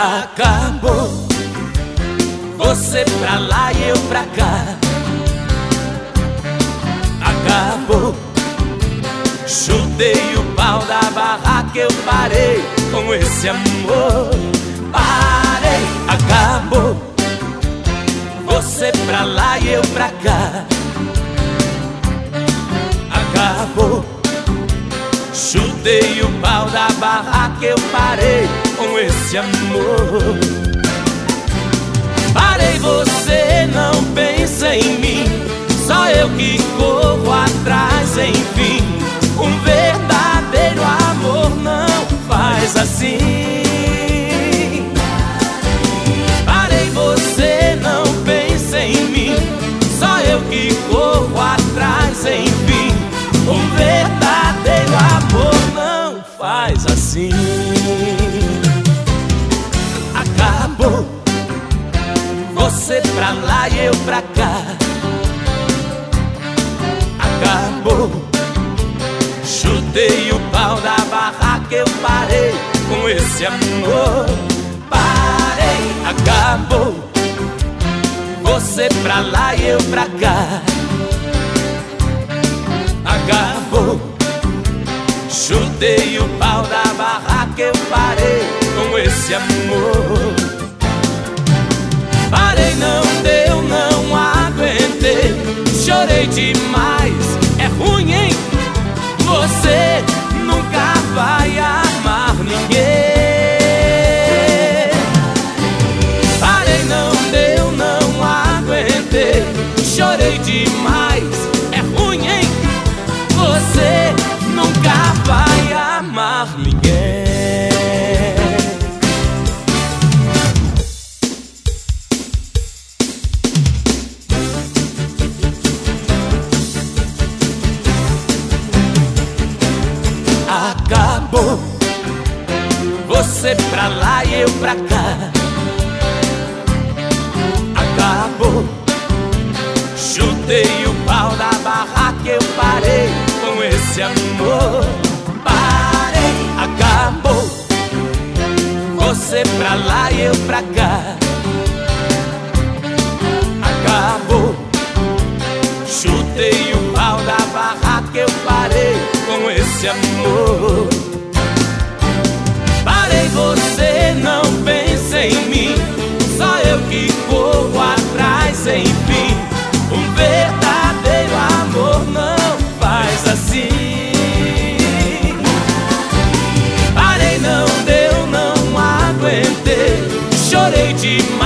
Acabou, você pra lá e eu pra cá. Acabou, chutei o pau da barraca, eu parei com esse amor. Parei, acabou, você pra lá e eu pra cá. Acabou, chutei o pau da barraca, eu parei com esse amor. Parei, você não pensa em mim, só eu que corro atrás, enfim. Um verdadeiro amor não faz assim. Parei, você não pensa em mim, só eu que corro atrás, enfim. Um verdadeiro amor não faz assim. Acabou, você pra lá e eu pra cá. Acabou, chutei o pau da barraca, eu parei com esse amor. Parei, acabou, você pra lá e eu pra cá. Acabou, chutei o pau da barraca, eu parei com esse amor. Parei, não deu, não aguentei, chorei demais, é ruim, hein? Você nunca vai amar ninguém. Parei, não deu, não aguentei, chorei demais, é ruim, hein? Você nunca vai amar ninguém. Acabou, você pra lá e eu pra cá. Acabou, chutei o pau da barraca, eu parei com esse amor. Parei, acabou, você pra lá e eu pra cá. Acabou, chutei o pau da barraca, eu parei com esse amor. Parei, você não pensa em mim, só eu que corro atrás, enfim. Um verdadeiro amor não faz assim. Parei, não deu, não aguentei, chorei demais,